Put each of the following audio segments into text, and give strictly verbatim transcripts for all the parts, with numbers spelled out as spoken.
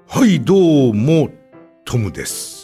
はいどうもトムです。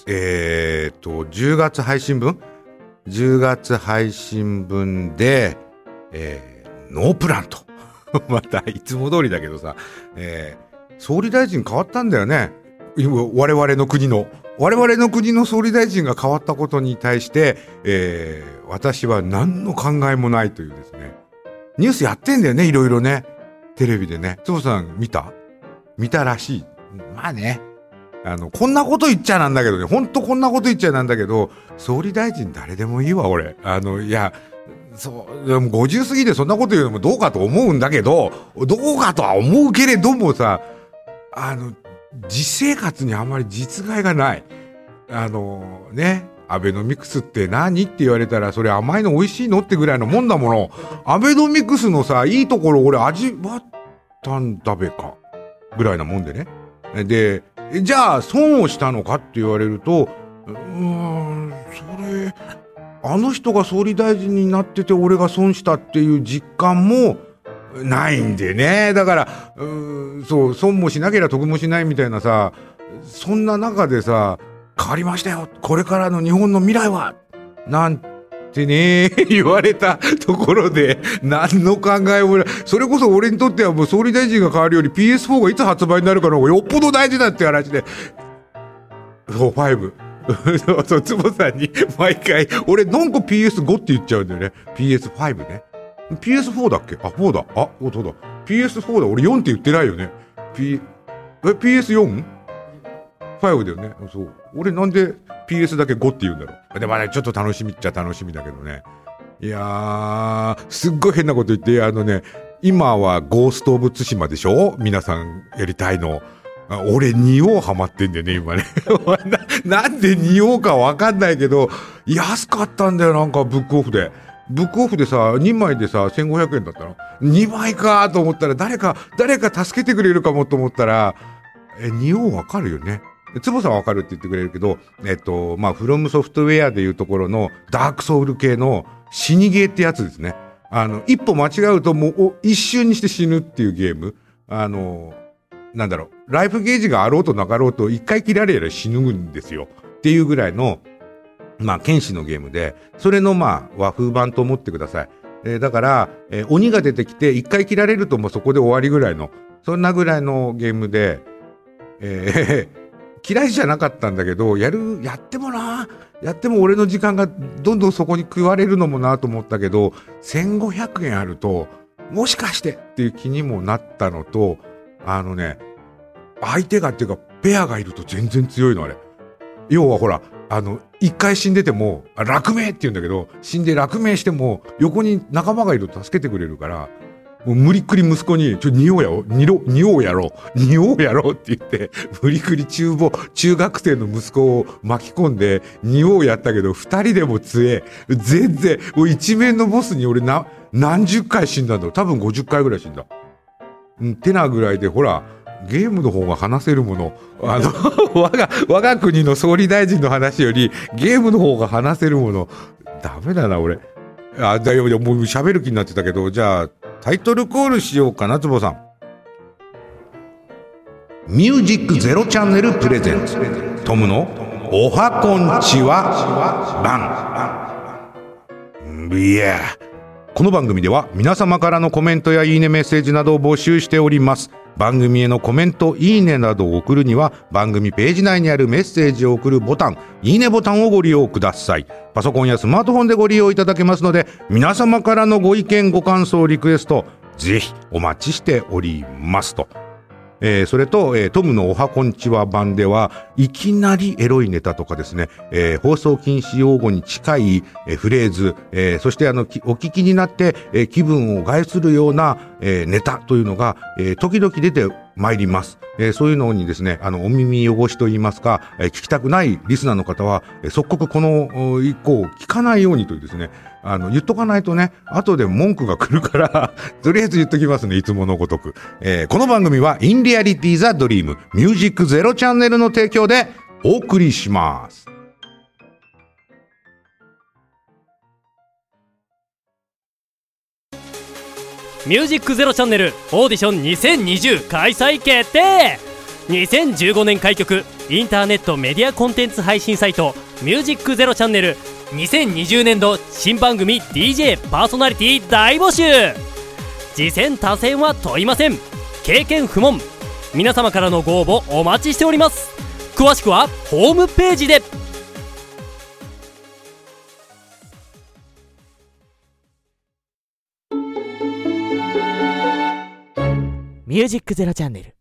えーとじゅうがつ配信分じゅうがつ配信分で、えー、ノープランとまたいつも通りだけどさ、えー、総理大臣変わったんだよね。我々の国の我々の国の総理大臣が変わったことに対して、えー、私は何の考えもないというですね、ニュースやってんだよね、いろいろね、テレビでね。つぼさん見た見たらしい。まあね、あのこんなこと言っちゃなんだけどね、ほんとこんなこと言っちゃなんだけど、総理大臣誰でもいいわ俺。あのいやそうでもごじゅう過ぎでそんなこと言うのもどうかと思うんだけど、どうかとは思うけれどもさ、あの実生活にあまり実害がない。あのね、アベノミクスって何って言われたら、それ甘いの美味しいのってぐらいのもんだもの。アベノミクスのさ、いいところ俺味わったんだべかぐらいなもんでね。で、じゃあ損をしたのかって言われると、うーん、それあの人が総理大臣になってて俺が損したっていう実感もないんでね。だからうーん、そう、損もしなければ得もしないみたいなさ、そんな中でさ、変わりましたよ、これからの日本の未来はなんてね言われたところで何の考えもない。それこそ俺にとってはもう総理大臣が変わるより ピーエスフォー がいつ発売になるかの方がよっぽど大事だって話で、そうファイブそうそう、つぼさんに毎回俺なんか ピーエスフォー って言っちゃうんだよね。 ピーエスファイブ ね。 ピーエスフォー だっけ。あ、フォーだ。あ、そうだ ピーエスフォー だ。俺よんって言ってないよね。 P え ピーエスフォー？ ファイブ だよね。そう、俺なんで ピーエス だけごって言うんだろう。でもね、ちょっと楽しみっちゃ楽しみだけどね。いやー、すっごい変なこと言って、あのね、今はゴースト・オブ・ツシマでしょ、皆さんやりたいの。俺に王ハマってんだよね今ねな, なんでに王かわかんないけど安かったんだよ。なんかブックオフでブックオフでさ、にまいでさせんごひゃくえんだったの。にまいかと思ったら、誰か誰か助けてくれるかもと思ったら、えに王わかるよね。つぼさんわかるって言ってくれるけど、えっとまあフロムソフトウェアでいうところのダークソウル系の死にゲーってやつですね。あの一歩間違うともう一瞬にして死ぬっていうゲーム。あのなんだろう、ライフゲージがあろうとなかろうと一回切られれば死ぬんですよっていうぐらいのまあ剣士のゲームで、それのまあ和風版と思ってください。えー、だから、えー、鬼が出てきて一回切られるともうそこで終わりぐらいの、そんなぐらいのゲームで、えー嫌いじゃなかったんだけど、やるやってもなやっても俺の時間がどんどんそこに食われるのもなと思ったけど、せんごひゃくえんあるともしかしてっていう気にもなったのと、あのね、相手がっていうかペアがいると全然強いのあれ。要はほら、あの一回死んでても落命って言うんだけど、死んで落命しても横に仲間がいると助けてくれるから、もう無理くり息子にちょ二王やろ二王二王やろ二王やろって言って無理くり中母中学生の息子を巻き込んで二王やったけど、二人でも強え。全然もう一面のボスに俺な何十回死んだんだろう。多分ごじゅっかいぐらい死んだ。んてなぐらいで、ほらゲームの方が話せるもの、あの我が我が国の総理大臣の話よりゲームの方が話せるもの、ダメだな俺。あ、だよ、もう喋る気になってたけど、じゃあタイトルコールしようかな。つぼさん。ミュージックゼロチャンネルプレゼンツトムのおはこんちはバン。いや、この番組では皆様からのコメントやいいねメッセージなどを募集しております。番組へのコメント、いいねなどを送るには番組ページ内にあるメッセージを送るボタン、いいねボタンをご利用ください。パソコンやスマートフォンでご利用いただけますので、皆様からのご意見ご感想リクエストぜひお待ちしておりますと。えー、それと、えー、トムのおはこんちは版ではいきなりエロいネタとかですね、えー、放送禁止用語に近い、えー、フレーズ、えー、そしてあのお聞きになって、えー、気分を害するような、えー、ネタというのが、えー、時々出てまいります。えー、そういうのにですね、あのお耳汚しと言いますか、えー、聞きたくないリスナーの方は、えー、即刻この以降聞かないようにというですね、あの言っとかないとね、後で文句が来るからとりあえず言っときますね、いつものごとく。えー、この番組はインリアリティザドリームミュージックゼロチャンネルの提供でお送りします。 ミュージックゼロチャンネルオーディションにせんにじゅう開催決定。 にせんじゅうごねん開局インターネットメディアコンテンツ配信サイトミュージックゼロチャンネル。にせんにじゅうねんど新番組 ディージェー パーソナリティ大募集。次戦他戦は問いません。経験不問。皆様からのご応募お待ちしております。詳しくはホームページで。ミュージックゼロチャンネル。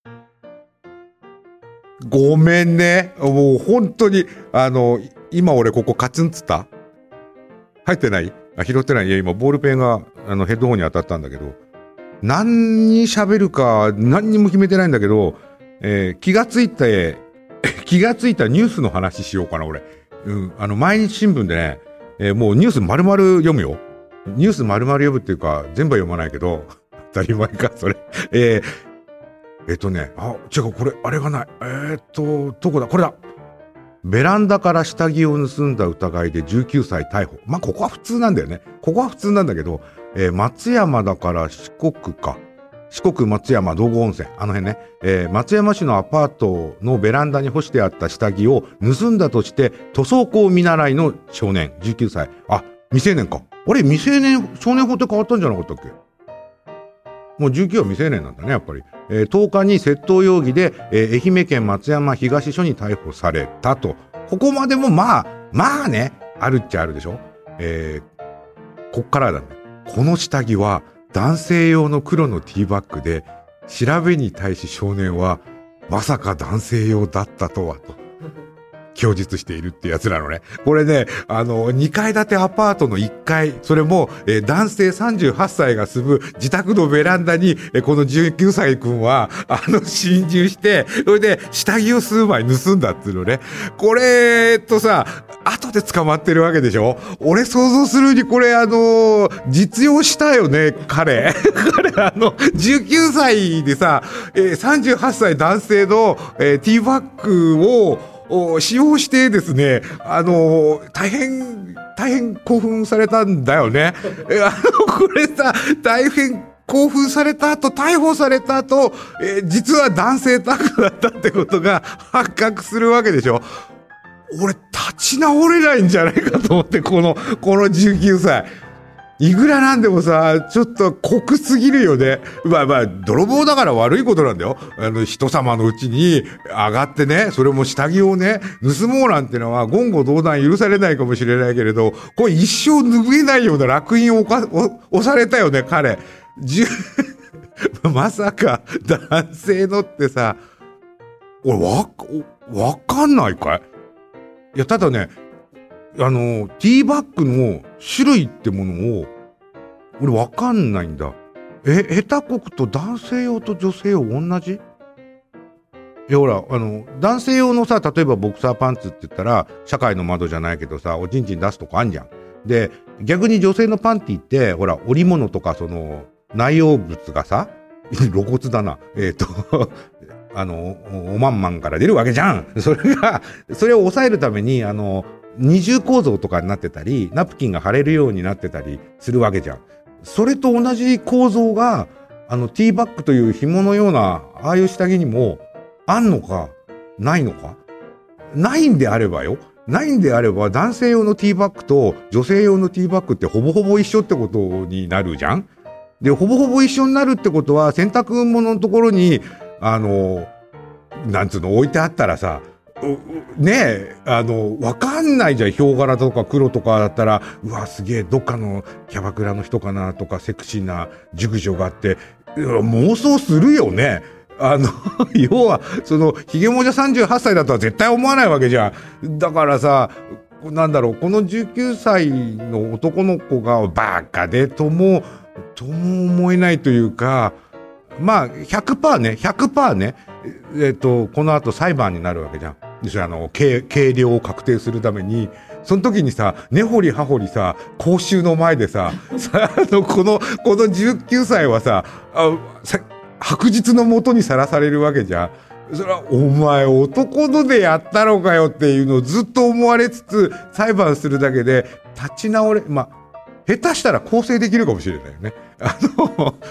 ごめんね。もう本当に、あの、今俺ここカツンつった入ってないあ、拾ってない。いや、今ボールペンがあのヘッドホンに当たったんだけど、何に喋るか何にも決めてないんだけど、えー、気がついた、気がついたニュースの話しようかな、俺。うん、あの、毎日新聞でね、えー、もうニュース丸々読むよ。ニュース丸々読むっていうか、全部は読まないけど、当たり前か、それ。えー、えっとね、あ、違う、これ、あれがない。えー、っと、どこだ、これだ。ベランダから下着を盗んだ疑いでじゅうきゅうさい逮捕。まあ、ここは普通なんだよね。ここは普通なんだけど、えー、松山だから四国か。四国松山道後温泉。あの辺ね。えー、松山市のアパートのベランダに干してあった下着を盗んだとして、塗装工見習いの少年、じゅうきゅうさい。あ、未成年か。あれ、未成年、少年法って変わったんじゃなかったっけ？もうじゅうきゅうは未成年なんだね、やっぱり。えー、とおかに窃盗容疑で、えー、愛媛県松山東署に逮捕されたと。ここまでもまあ、まあね、あるっちゃあるでしょ。えー、こっからだね。この下着は男性用の黒のティーバッグで、調べに対し少年は、まさか男性用だったとはと。供述しているってやつなのね。これね、あの、にかい建てアパートのいっかい、それも、えー、男性さんじゅうはっさいが住む自宅のベランダに、えー、このじゅうきゅうさいくんは、あの、侵入して、それで、下着を数枚盗んだっていうのね。これとさ、後で捕まってるわけでしょ？俺想像するにこれあのー、実用したよね、彼。彼あの、じゅうきゅうさいでさ、えー、さんじゅうはっさい男性の、えー、ティーバッグを、使用してですね、あのー、大変、大変興奮されたんだよね。え、あの、これさ、大変興奮された後、逮捕された後、えー、実は男性宅だったってことが発覚するわけでしょ。俺、立ち直れないんじゃないかと思って、この、このじゅうきゅうさい。いくらなんでもさ、ちょっと濃すぎるよね。まあまあ、泥棒だから悪いことなんだよ。あの、人様のうちに上がってね、それも下着をね、盗もうなんてのは言語道断許されないかもしれないけれど、これ一生拭えないような烙印を押されたよね、彼。じゅまさか、男性のってさ、俺、わ、わかんないかい？いや、ただね、あの、ティーバッグの種類ってものを、俺わかんないんだ。え、下手こくと男性用と女性用同じ？いや、ほら、あの、男性用のさ、例えばボクサーパンツって言ったら、社会の窓じゃないけどさ、おちんちん出すとこあんじゃん。で、逆に女性のパンティって、ほら、織物とかその、内容物がさ、露骨だな。えっと、あの、おまんまんから出るわけじゃん。それが、それを抑えるために、あの、二重構造とかになってたり、ナプキンが貼れるようになってたりするわけじゃん。それと同じ構造が、あの、ティーバッグという紐のような、ああいう下着にも、あんのか、ないのか？ないんであればよ。ないんであれば、男性用のティーバッグと女性用のティーバッグってほぼほぼ一緒ってことになるじゃん？で、ほぼほぼ一緒になるってことは、洗濯物のところに、あの、なんつうの、置いてあったらさ、ねえ、あの、わかんないじゃん。ヒョウ柄とか黒とかだったら、うわ、すげえ、どっかのキャバクラの人かなとか、セクシーな熟女があって、妄想するよね。あの、要は、その、ヒゲモジャさんじゅうはっさいだとは絶対思わないわけじゃん。だからさ、なんだろう、このじゅうきゅうさいの男の子がバカでとも、とも思えないというか、まあ、ひゃくパーセント ね、ひゃくパーセント ね、えっと、この後裁判になるわけじゃん。で、それあの、計、計量を確定するために、その時にさ、根掘り葉掘りさ、公衆の前でさ、さ、あの、この、このじゅうきゅうさいはさ、あさ白日の下にさらされるわけじゃん。それは、お前男のでやったのかよっていうのをずっと思われつつ、裁判するだけで、立ち直れ、まあ、下手したら更生できるかもしれないよね。あの、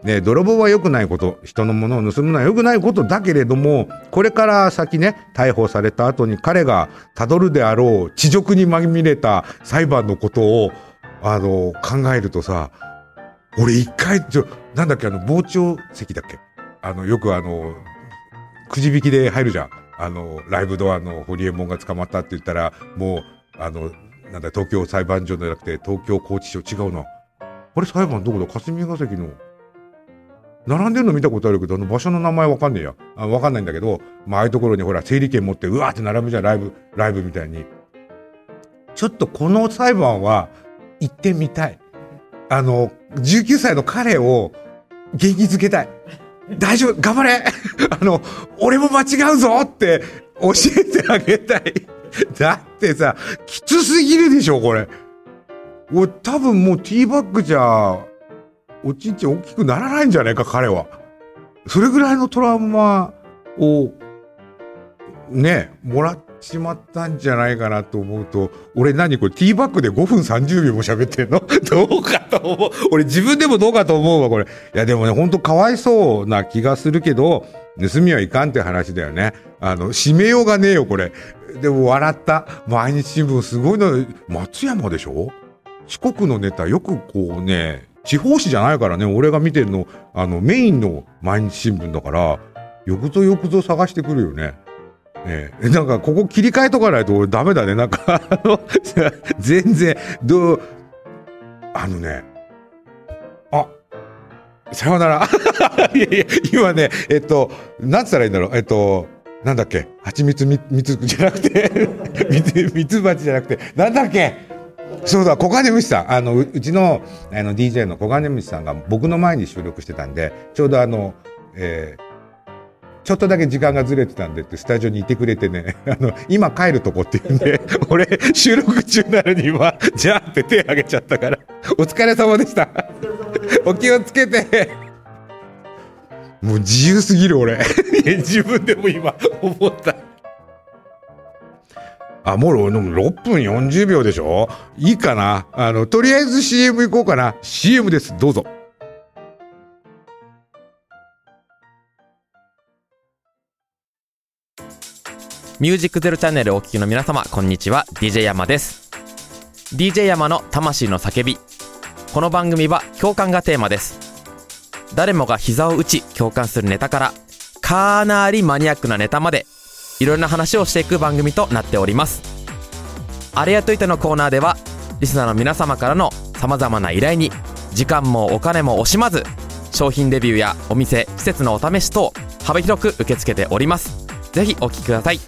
ね、泥棒は良くないこと、人のものを盗むのは良くないことだけれども、これから先ね、逮捕された後に彼が辿るであろう恥辱にまみれた裁判のことをあの考えるとさ、俺一回ちょなんだっけあの傍聴席だっけ、あのよくあのくじ引きで入るじゃん、あのライブドアのホリエモンが捕まったって言ったら、もうあのなんだ東京裁判所じゃなくて東京拘置所、違うな、あれ裁判どこだ、霞が関の並んでるの見たことあるけど、あの場所の名前わかんねえや、あわかんないんだけど、まあああいうところにほら整理券持ってうわーって並ぶじゃん、ライブライブみたいに。ちょっとこの裁判は行ってみたい。あのじゅうきゅうさいの彼を元気づけたい。大丈夫、頑張れあの俺も間違うぞって教えてあげたい。だってさ、きつすぎるでしょこれ。俺多分もうティーバッグじゃおちんちん大きくならないんじゃないか彼は。それぐらいのトラウマをねもらっちまったんじゃないかなと思うと、俺何これティーバッグでごふんさんじゅうびょうも喋ってんのどうかと思う。俺自分でもどうかと思うわこれ。いやでもね、ほんとかわいそうな気がするけど、盗みはいかんって話だよね。あの締めようがねえよこれ。でも笑った。毎日新聞すごいの、松山でしょ、四国のネタよくこうね、地方紙じゃないからね、俺が見てるのあのメインの毎日新聞だから、よくぞよくぞ探してくるよね。ねえ、なんかここ切り替えとかないと俺ダメだね。なんかあの全然どうあのね、あさよならいやいや今ね、えっとなんつったらいいんだろう、えっとなんだっけ、蜂蜜みみつじゃなくてみつばちじゃなくてなんだっけ、そうだ、小金虫さん、あの う, うちの, あの ディージェー の小金虫さんが僕の前に収録してたんで、ちょうどあの、えー、ちょっとだけ時間がずれてたんでってスタジオにいてくれてね、あの今帰るとこって言うんで俺収録中なのに今じゃあって手挙げちゃったから、お疲れ様でしたお気をつけて。もう自由すぎる俺自分でも今思った。あ、もうろっぷんよんじゅうびょうでしょ。いいかな、あのとりあえず シーエム 行こうかな。 シーエム です、どうぞ。 ミュージックゼロチャンネルをお聞きの皆様、こんにちは。 ディージェー 山です。 ディージェー 山の魂の叫び。この番組は共感がテーマです。誰もが膝を打ち共感するネタから、かなりマニアックなネタまで、いろんな話をしていく番組となっております。あれやっといてのコーナーでは、リスナーの皆様からの様々な依頼に時間もお金も惜しまず、商品レビューやお店施設のお試し等幅広く受け付けております。ぜひお聞きください。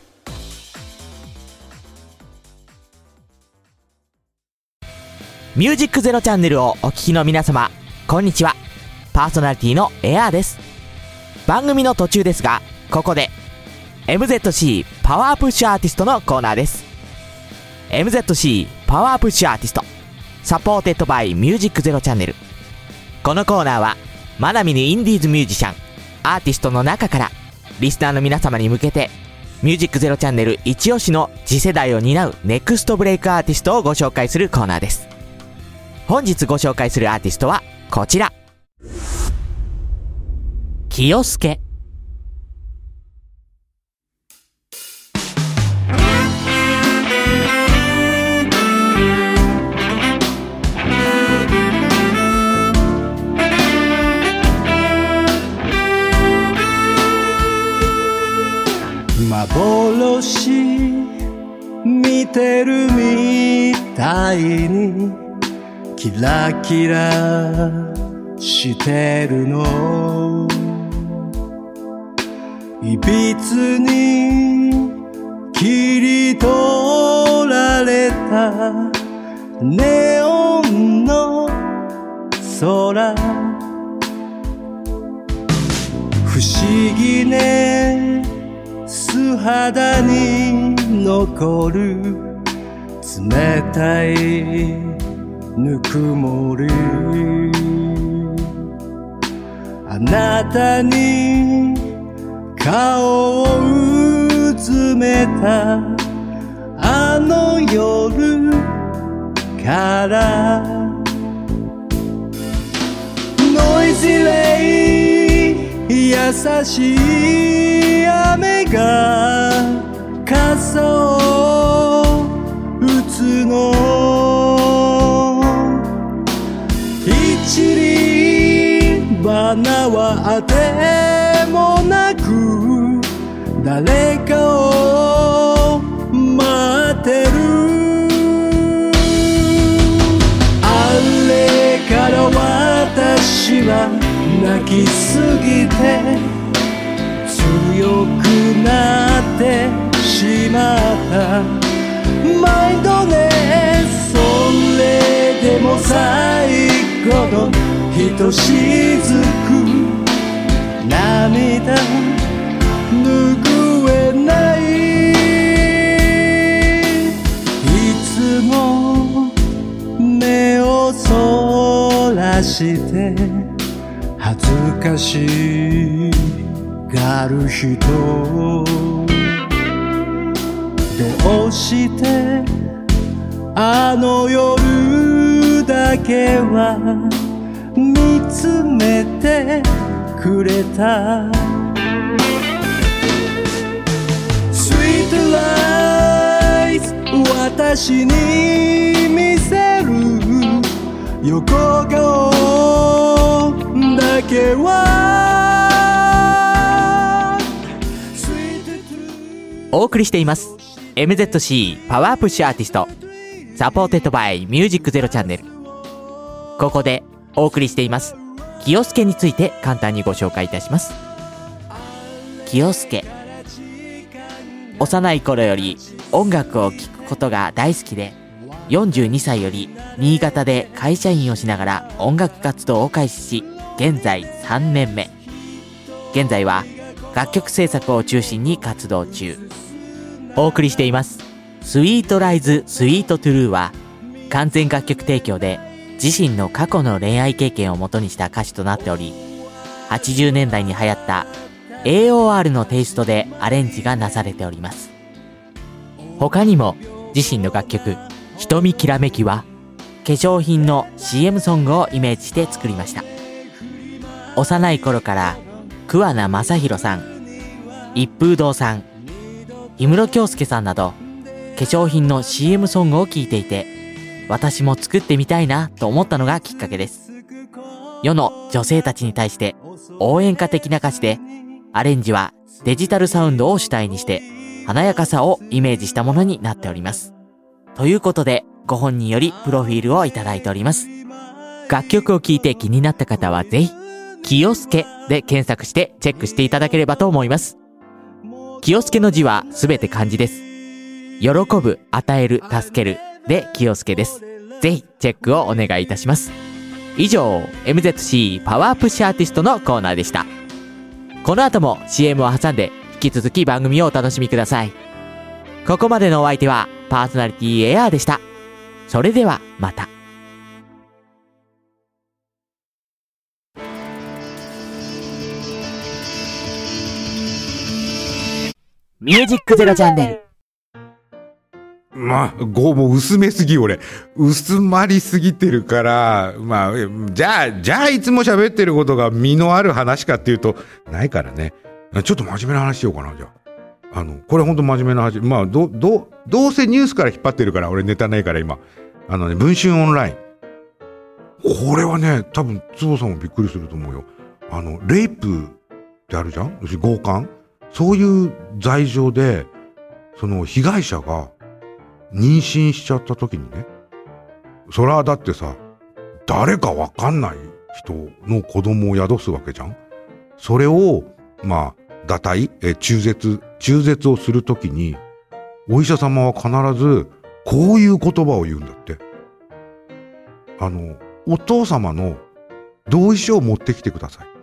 ミュージックゼロチャンネルをお聞きの皆様、こんにちは。パーソナリティのエアーです。番組の途中ですが、ここで エムゼットシー パワープッシュアーティストのコーナーです。 エムゼットシー パワープッシュアーティストサポーテッドバイミュージックゼロチャンネル。このコーナーはまなみにインディーズミュージシャンアーティストの中からリスナーの皆様に向けて、ミュージックゼロチャンネル一押しの次世代を担うネクストブレイクアーティストをご紹介するコーナーです。本日ご紹介するアーティストはこちら、清介。 幻見てるみたいにキラキラしてるの、いびつに切り取られたネオンの空、不思議ね素肌に残る冷たいぬくもり、あなたに顔をうずめたあの夜から、ノイズレイ優しい雨が傘を打つの一輪花はあてもなく誰かを待ってるあれから私は泣きすぎて強くなってしまったマインドねそれでも最後のひとしずく涙拭えないいつも目をそらして恥ずかしがる人どうしてあの夜だけは見つめてくれた Sweet Lies 私に見せる横顔だけはお送りしています エムゼットシー パワープッシュアーティストサポーテッドバイミュージックゼロチャンネル。ここでお送りしています清介について簡単にご紹介いたします。清介、幼い頃より音楽を聴くことが大好きでよんじゅうにさいより新潟で会社員をしながら音楽活動を開始し現在さんねんめ。現在は楽曲制作を中心に活動中。お送りしていますスイートライズスイートトゥルーは完全楽曲提供で自身の過去の恋愛経験を元にした歌詞となっておりはちじゅうねんだいに流行った エーオーアール のテイストでアレンジがなされております。他にも自身の楽曲瞳きらめきは化粧品の シーエム ソングをイメージして作りました。幼い頃から桑名正宏さん、一風堂さん、氷室京介さんなど化粧品の シーエム ソングを聴いていて私も作ってみたいなと思ったのがきっかけです。世の女性たちに対して応援歌的な歌詞でアレンジはデジタルサウンドを主体にして華やかさをイメージしたものになっております。ということでご本人よりプロフィールをいただいております。楽曲を聴いて気になった方はぜひ清介で検索してチェックしていただければと思います。清介の字はすべて漢字です。喜ぶ、与える、助けるで清介です。ぜひチェックをお願いいたします。以上 エムゼットシー パワープッシュアーティストのコーナーでした。この後も シーエム を挟んで引き続き番組をお楽しみください。ここまでのお相手はパーソナリティエアーでした。それではまた。ミュージックゼロチャンネル。 まあ、ご、もう薄めすぎ、俺。薄まりすぎてるから、まあ、じゃあ、じゃあいつも喋ってることが身のある話かっていうと、ないからね。ちょっと真面目な話しようかな、じゃあ。あの、これほんと真面目な話。まあ、ど、ど、どうせニュースから引っ張ってるから、俺ネタないから今。あのね、文春オンライン。これはね、多分、坪さんもびっくりすると思うよ。あの、レイプってあるじゃん？強姦？そういう罪状で、その被害者が妊娠しちゃった時にね、それはだってさ、誰かわかんない人の子供を宿すわけじゃん。それを、まあ、堕胎、え、中絶、中絶をするときに、お医者様は必ず、こういう言葉を言うんだって。あの、お父様の同意書を持ってきてください。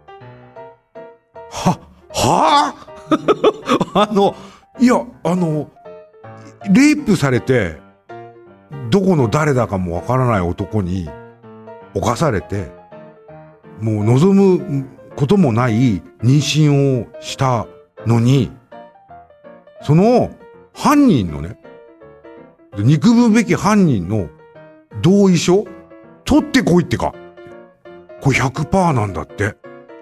は、はぁあの、いや、あの、レイプされて、どこの誰だかもわからない男に侵されて、もう望むこともない妊娠をしたのに、その犯人のね、憎むべき犯人の同意書取ってこいってか。これ ひゃくパーセント なんだって。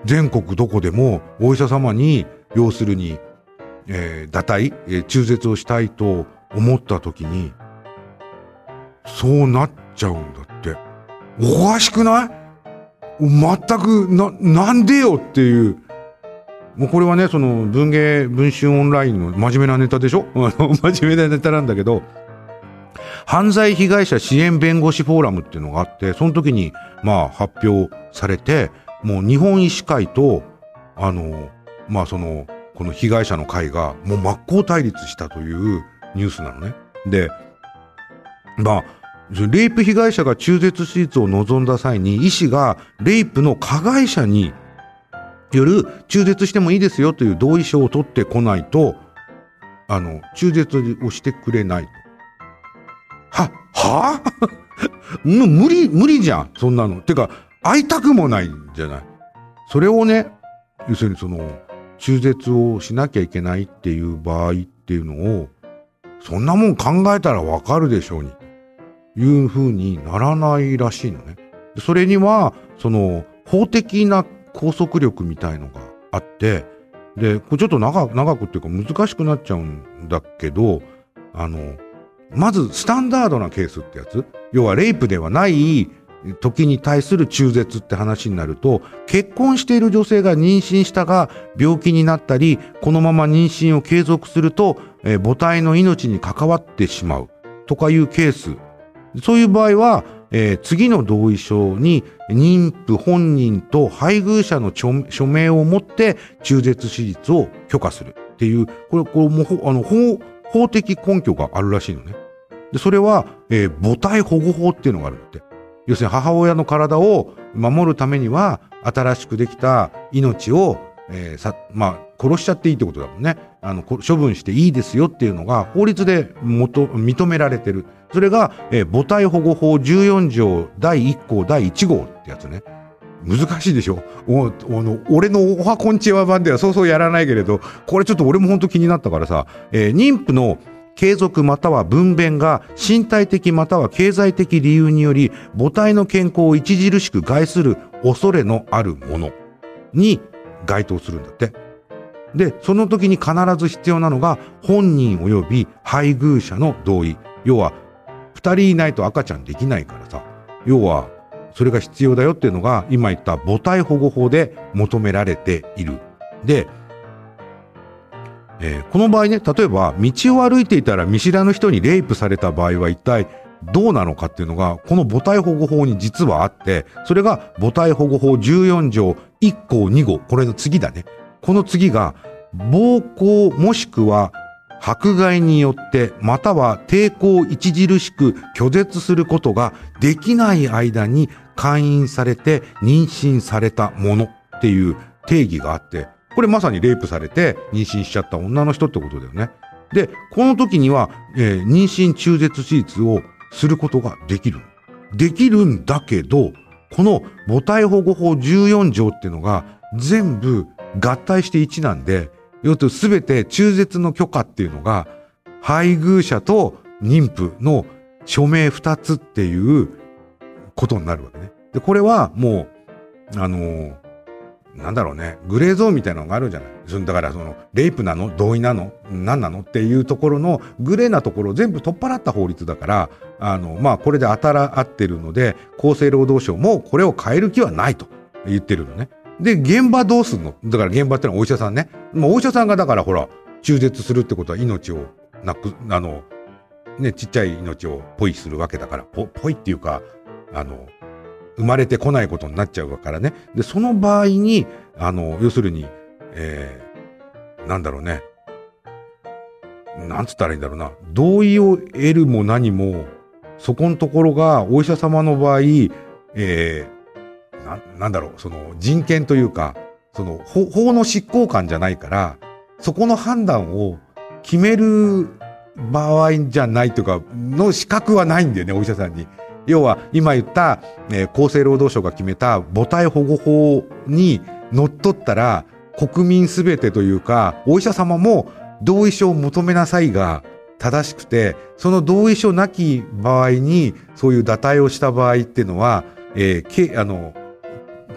全国どこでもお医者様に要するに、えー、堕胎、えー、中絶をしたいと思った時にそうなっちゃうんだって。おかしくない？全くな、なんでよっていう。もうこれはね、その文芸文春オンラインの真面目なネタでしょ真面目なネタなんだけど、犯罪被害者支援弁護士フォーラムっていうのがあって、その時にまあ発表されて、もう日本医師会とあのまあそのこの被害者の会がもう真っ向対立したというニュースなのね。で、まあレイプ被害者が中絶手術を望んだ際に医師がレイプの加害者による中絶してもいいですよという同意書を取ってこないとあの中絶をしてくれないと。は、はぁ無理、無理じゃん、そんなの。てか、会いたくもないんじゃない。それをね、要するにその、中絶をしなきゃいけないっていう場合っていうのを、そんなもん考えたらわかるでしょうに、いう風にならないらしいのね。それには、その、法的な拘束力みたいのがあって、で、これちょっと長く、長くっていうか難しくなっちゃうんだけど、あの、まずスタンダードなケースってやつ、要はレイプではない時に対する中絶って話になると、結婚している女性が妊娠したが病気になったりこのまま妊娠を継続すると、えー、母体の命に関わってしまうとかいうケース、そういう場合は、えー、次の同意書に妊婦本人と配偶者の署名を持って中絶手術を許可するっていう、これこれもあの法法的根拠があるらしいのね。で、それは、えー、母体保護法っていうのがあるんだって。要するに母親の体を守るためには、新しくできた命を、えー、さ、まあ、殺しちゃっていいってことだもんね。あの、処分していいですよっていうのが法律でもと認められてる。それが、えー、母体保護法じゅうよん条だいいっ項だいいち号ってやつね。難しいでしょ。お、あの、俺のおはこんちは版ではそうそうやらないけれど、これちょっと俺も本当気になったからさ、えー、妊婦の継続または分娩が身体的または経済的理由により母体の健康を著しく害する恐れのあるものに該当するんだって。で、その時に必ず必要なのが本人及び配偶者の同意。要は、二人いないと赤ちゃんできないからさ。要は、それが必要だよっていうのが今言った母体保護法で求められている。で、えー、この場合ね、例えば道を歩いていたら見知らぬ人にレイプされた場合は一体どうなのかっていうのがこの母体保護法に実はあって、それが母体保護法じゅうよん条いっ項に号、これの次だね。この次が暴行もしくは迫害によってまたは抵抗著しく拒絶することができない間に姦淫されて妊娠されたものっていう定義があって、これまさにレイプされて妊娠しちゃった女の人ってことだよね。で、この時には、えー、妊娠中絶手術をすることができる。できるんだけど、この母体保護法じゅうよん条っていうのが全部合体していちなんで、要するにすべて中絶の許可っていうのが配偶者と妊婦の署名ふたつっていうことになるわけね。で、これはもう、あのー、なんだろうね、グレーゾーンみたいなのがあるじゃない。そのだからそのレイプなの同意なの何なのっていうところのグレーなところを全部取っ払った法律だから、あのまあこれで当たら合ってるので厚生労働省もこれを変える気はないと言ってるのね。で、現場どうすんの？だから現場ってのはお医者さんね。もうお医者さんがだからほら中絶するってことは命をなくあのねちっちゃい命をポイするわけだから、ポポイっていうかあの生まれてこないことになっちゃうからね。で、その場合に、あの、要するに、えー、なんだろうね。なんつったらいいんだろうな。同意を得るも何も、そこのところが、お医者様の場合、えー、な、なんだろう、その人権というか、その法、法の執行官じゃないから、そこの判断を決める場合じゃないというか、の資格はないんだよね、お医者さんに。要は今言った、えー、厚生労働省が決めた母体保護法にのっとったら国民すべてというかお医者様も同意書を求めなさいが正しくて、その同意書なき場合にそういう堕胎をした場合っていうのは、えー、けあの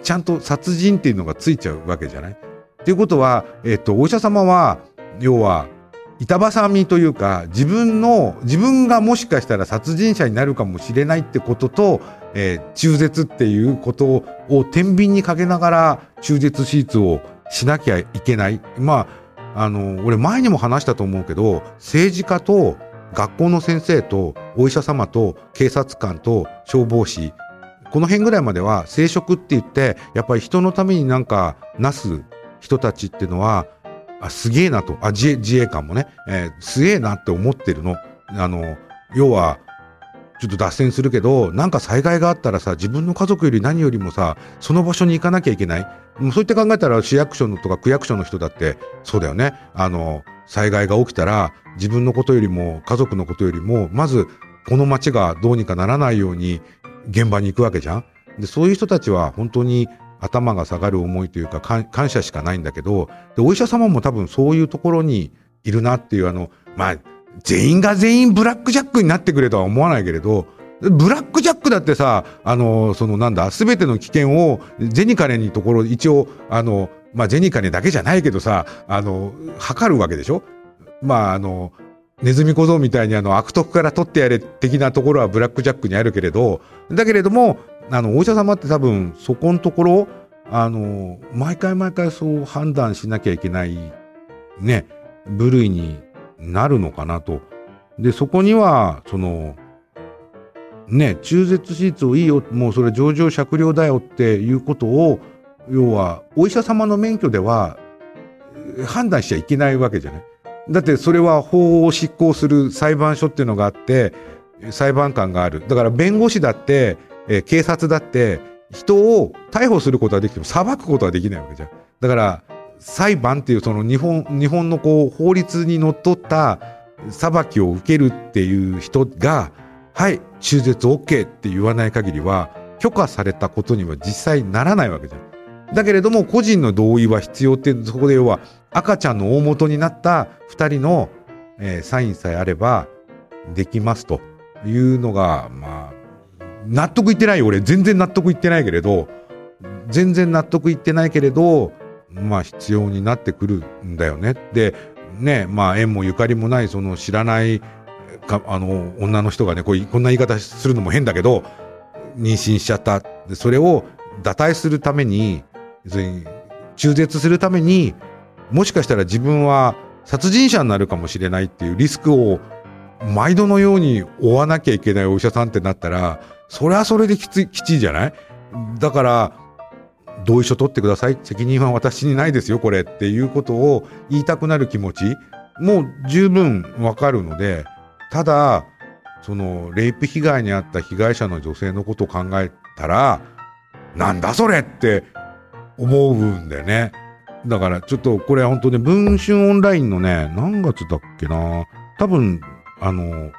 ちゃんと殺人っていうのがついちゃうわけじゃない。っていうことは、えっと、お医者様は要は板挟みというか、自分の自分がもしかしたら殺人者になるかもしれないってことと、えー、中絶っていうことを天秤にかけながら中絶手術をしなきゃいけない。まああの俺前にも話したと思うけど、政治家と学校の先生とお医者様と警察官と消防士、この辺ぐらいまでは生殖って言ってやっぱり人のためになんかなす人たちっていうのはあすげえなと、あ 自, 衛自衛官もね、えー、すげえなって思ってるの。あの要はちょっと脱線するけど、なんか災害があったらさ、自分の家族より何よりもさその場所に行かなきゃいけない。もうそういって考えたら市役所のとか区役所の人だってそうだよね。あの災害が起きたら自分のことよりも家族のことよりもまずこの町がどうにかならないように現場に行くわけじゃん。でそういう人たちは本当に頭が下がる思いというか感謝しかないんだけど、でお医者様も多分そういうところにいるなっていう、あのまあ全員が全員ブラックジャックになってくれとは思わないけれど、ブラックジャックだってさ、あのそのなんだ全ての危険をゼニカネにところ一応あのまあゼニカネだけじゃないけどさ、あの測るわけでしょ。まああのネズミ小僧みたいにあの悪徳から取ってやれ的なところはブラックジャックにあるけれど、だけれどもあのお医者様って多分そこのところあの毎回毎回そう判断しなきゃいけないね部類になるのかなと。でそこにはそのね中絶手術をいいよ、もうそれ情状酌量だよっていうことを、要はお医者様の免許では判断しちゃいけないわけじゃない。だってそれは法を執行する裁判所っていうのがあって裁判官がある。だから弁護士だってえー、警察だって人を逮捕することはできても裁くことはできないわけじゃん。だから裁判っていうその日本日本のこう法律にのっとった裁きを受けるっていう人がはい中絶 OK って言わない限りは許可されたことには実際ならないわけじゃん。だけれども個人の同意は必要って、そこで要は赤ちゃんの大元になったふたりの、えー、サインさえあればできますというのが、まあ納得いってないよ。俺全然納得いってないけれど全然納得いってないけれどまあ必要になってくるんだよね。でね、まあ縁もゆかりもないその知らないかあの女の人がね、こうこんな言い方するのも変だけど妊娠しちゃった。でそれを打退するために中絶するためにもしかしたら自分は殺人者になるかもしれないっていうリスクを毎度のように負わなきゃいけないお医者さんってなったらそれはそれできつい、きちいじゃない。だから同意書取ってください、責任は私にないですよこれっていうことを言いたくなる気持ちもう十分わかるので、ただそのレイプ被害に遭った被害者の女性のことを考えたらなんだそれって思うんだよね。だからちょっとこれは本当に文春オンラインのね何月だっけな、多分あの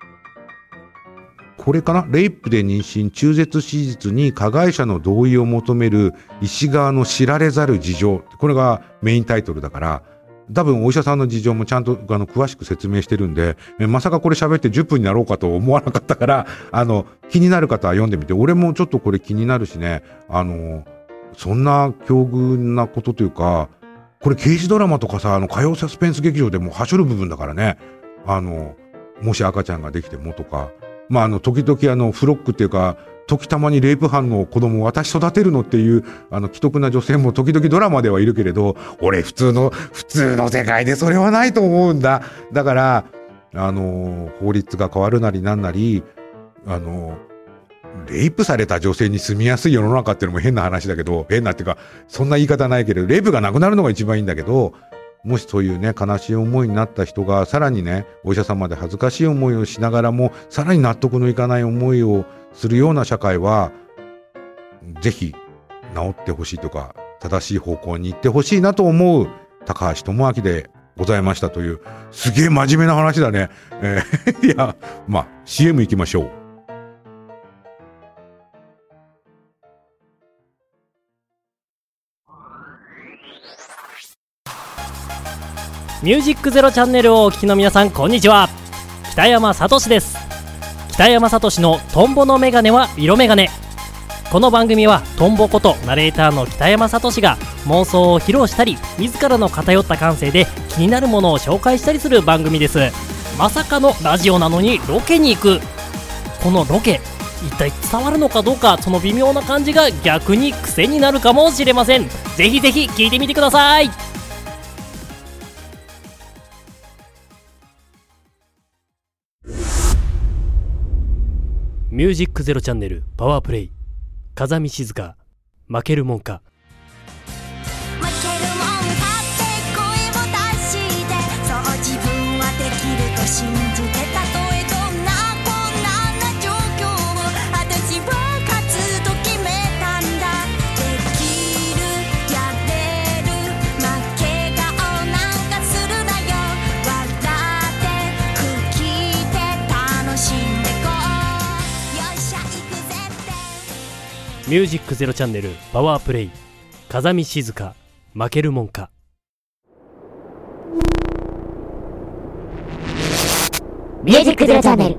これかな、レイプで妊娠中絶手術に加害者の同意を求める医師側の知られざる事情、これがメインタイトルだから、多分お医者さんの事情もちゃんとあの詳しく説明してるんで、えまさかこれ喋ってじゅっぷんになろうかと思わなかったから、あの気になる方は読んでみて。俺もちょっとこれ気になるしね、あのそんな境遇なことというか、これ刑事ドラマとかさ、あの火曜サスペンス劇場でもはしょる部分だからね。あのもし赤ちゃんができてもとか、まああの時々あのフロックっていうか時たまにレイプ犯の子供を私育てるのっていうあの既得な女性も時々ドラマではいるけれど、俺普通の普通の世界でそれはないと思うんだ。だからあの法律が変わるなりなんなり、あのレイプされた女性に住みやすい世の中っていうのも変な話だけど、変なっていうかそんな言い方ないけれど、レイプがなくなるのが一番いいんだけど、もしそういうね悲しい思いになった人がさらにねお医者様で恥ずかしい思いをしながらもさらに納得のいかない思いをするような社会はぜひ治ってほしいとか正しい方向に行ってほしいなと思う高橋智明でございましたという、すげえ真面目な話だね。えー、いやまあ シーエム 行きましょう。 ミュージックゼロチャンネルをお聞きの皆さんこんにちは。北山聡です。北山聡のトンボのメガネは色メガネ。 この番組はトンボことナレーターの北山聡が妄想を披露したり、自らの偏った感性で気になるものを紹介したりする番組です。まさかのラジオなのにロケに行く。このロケ一体伝わるのかどうか、その微妙な感じが逆に癖になるかもしれません。ぜひぜひ聞いてみてください。ミュージックゼロチャンネルパワープレイ、風見静香、負けるもんか。 負けるもんかって声を出して、そう自分はできると信じて、たとえどんな困難な状況を私は勝つと決めたんだ。できる、やれる、負け顔なんかするなよ。笑って吹きで楽しんでこう。よっしゃ行くぜって。 ミュージックゼロチャンネルパワープレイ、風見静香、負けるもんか。 ミュージックゼロチャンネル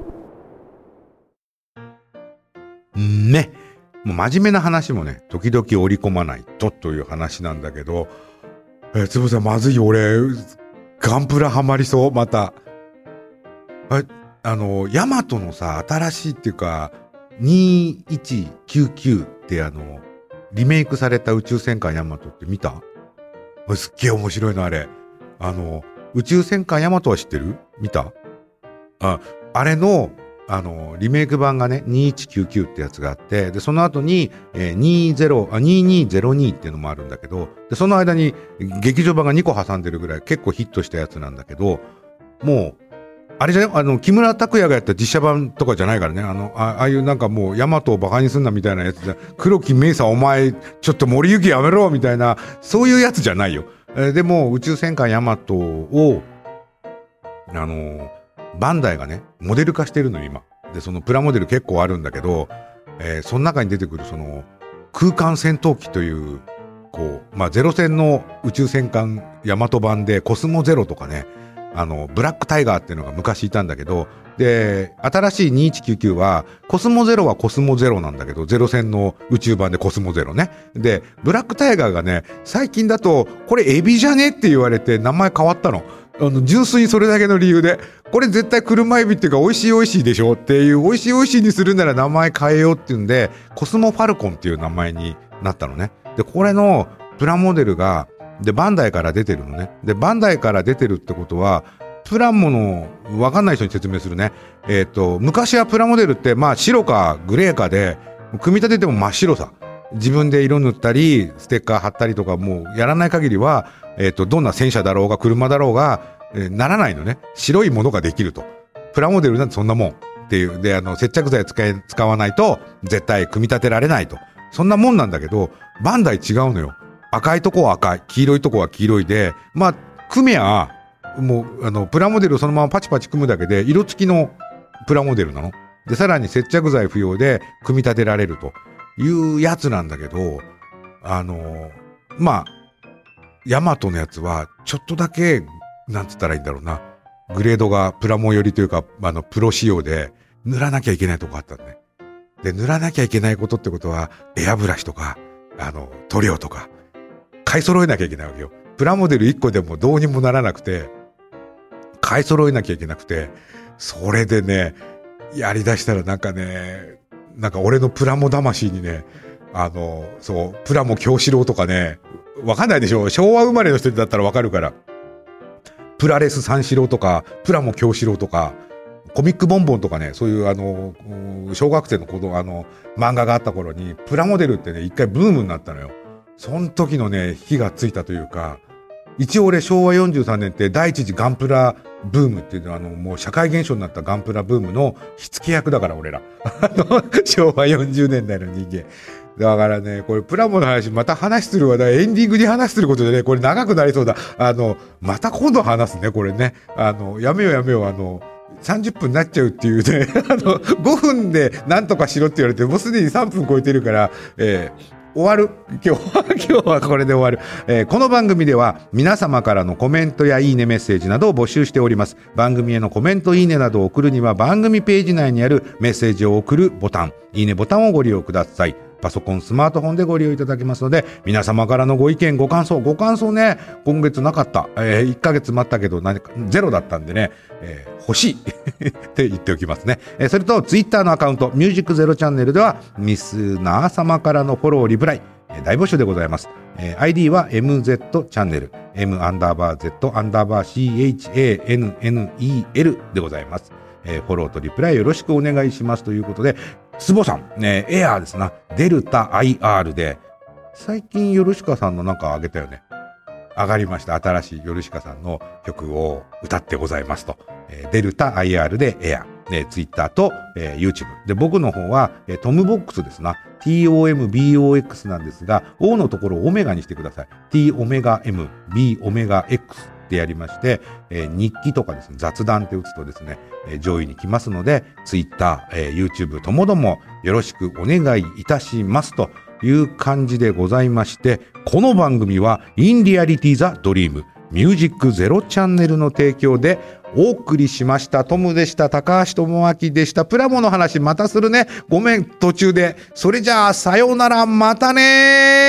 ね、もう真面目な話もね時々織り込まないとという話なんだけど、えー、つぶさんまずいよ、俺ガンプラハマりそう。またああのヤマトのさ、新しいっていうかにせんひゃくきゅうじゅうきゅうってあのリメイクされた宇宙戦艦ヤマトって見た？すっげえ面白いのあれ。あの宇宙戦艦ヤマトは知ってる？見た？あ、あれのあのリメイク版がねにせんひゃくきゅうじゅうきゅうってやつがあって、でその後に、えー、にじゅうあにせんにひゃくにっていうのもあるんだけど、でその間に劇場版がにこ挟んでるぐらい結構ヒットしたやつなんだけど、もうあれじゃね、あの木村拓哉がやった実写版とかじゃないからね、あの あ, ああいうなんかもうヤマトをバカにすんなみたいなやつじゃ、黒木メイさんお前ちょっと森行やめろみたいなそういうやつじゃないよ。えー、でも宇宙戦艦ヤマトをあのー、バンダイがねモデル化してるのよ今で。そのプラモデル結構あるんだけど、えー、その中に出てくるその空間戦闘機というこう、まあ、ゼロ戦の宇宙戦艦ヤマト版でコスモゼロとかね、あのブラックタイガーっていうのが昔いたんだけど、で新しいにせんひゃくきゅうじゅうきゅうはコスモゼロはコスモゼロなんだけど、ゼロ戦の宇宙版でコスモゼロね。でブラックタイガーがね最近だとこれエビじゃねって言われて名前変わったの。あの純粋にそれだけの理由で、これ絶対車エビっていうか美味しい美味しいでしょっていう、美味しい美味しいにするなら名前変えようっていうんでコスモファルコンっていう名前になったのね。でこれのプラモデルがでバンダイから出てるのね。でバンダイから出てるってことはプラモの分かんない人に説明するね。えっと昔はプラモデルってまあ白かグレーかで組み立てても真っ白さ。自分で色塗ったりステッカー貼ったりとかもうやらない限りは、えっとどんな戦車だろうが車だろうが、えー、ならないのね。白いものができると。プラモデルなんてそんなもんっていうで、あの接着剤使い使わないと絶対組み立てられないと。そんなもんなんだけどバンダイ違うのよ。赤いとこは赤い、黄色いとこは黄色いで、まあ組めやもうあのプラモデルをそのままパチパチ組むだけで色付きのプラモデルなので、さらに接着剤不要で組み立てられるというやつなんだけど、あのまあヤマトのやつはちょっとだけなんつったらいいんだろうな、グレードがプラモ寄りというかあのプロ仕様で塗らなきゃいけないとこあったんね。で塗らなきゃいけないことってことはエアブラシとかあの塗料とか買い揃えなきゃいけないわけよ。プラモデルいっこでもどうにもならなくて買い揃えなきゃいけなくて、それでねやりだしたらなんかね、なんか俺のプラモ魂にね、あのそうプラモ京志郎とかね、わかんないでしょ、昭和生まれの人だったらわかるから、プラレス三四郎とかプラモ京志郎とかコミックボンボンとかね、そういうあの小学生の子供あの漫画があった頃にプラモデルってね一回ブームになったのよ。その時のね火がついたというか、一応俺しょうわよんじゅうさんねんって第一次ガンプラブームっていうのはあのもう社会現象になったガンプラブームの火付け役だから俺らあのしょうわよんじゅうねんだいの人間だからね、これプラモの話また話する話題エンディングに話することでね、これ長くなりそうだ。あのまた今度話すねこれね。あのやめようやめよう、あのさんじゅっぷんになっちゃうっていうねあのごふんでなんとかしろって言われてもうすでにさんぷん超えてるから、えー終わる。今日は今日はこれで終わる、えー、この番組では皆様からのコメントやいいねメッセージなどを募集しております。番組へのコメントいいねなどを送るには番組ページ内にあるメッセージを送るボタン、いいねボタンをご利用ください。 パソコン、スマートフォンでご利用いただけますので、皆様からのご意見、ご感想、ご感想ね、今月なかった。えー、いっかげつ待ったけど、何か、ゼロだったんでね、えー、欲しいって言っておきますね。えー、それと、ツイッターのアカウント、ミュージックゼロチャンネルでは、ミスナー様からのフォロー、リプライ、えー、大募集でございます。えー、アイディー は エムゼット チャンネル、M アンダーバー Z アンダーバー シーエイチエーエヌエヌイーエル でございます。えー、フォローとリプライよろしくお願いしますということで、つぼさん、ね、エアーですな、デルタ アイアール で、最近ヨルシカさんのなんかあげたよね。上がりました。新しいヨルシカさんの曲を歌ってございますと。えー、デルタ アイアール でエアー。ね、ツイッターと、えー、YouTube。で、僕の方は、えー、トムボックスですな。ティーオーエムビーオーエックス なんですが、O のところをオメガにしてください。T オメガ M、B オメガ X ってやりまして、えー、日記とかですね、雑談って打つとですね、えー、上位に来ますので、Twitter、えー、YouTube ともどもよろしくお願いいたしますという感じでございまして、この番組は In Reality the Dream ミュージックゼロチャンネルの提供でお送りしました。トムでした。高橋智明でした。プラモの話またするね。ごめん、途中で。それじゃあ、さようなら、またねー。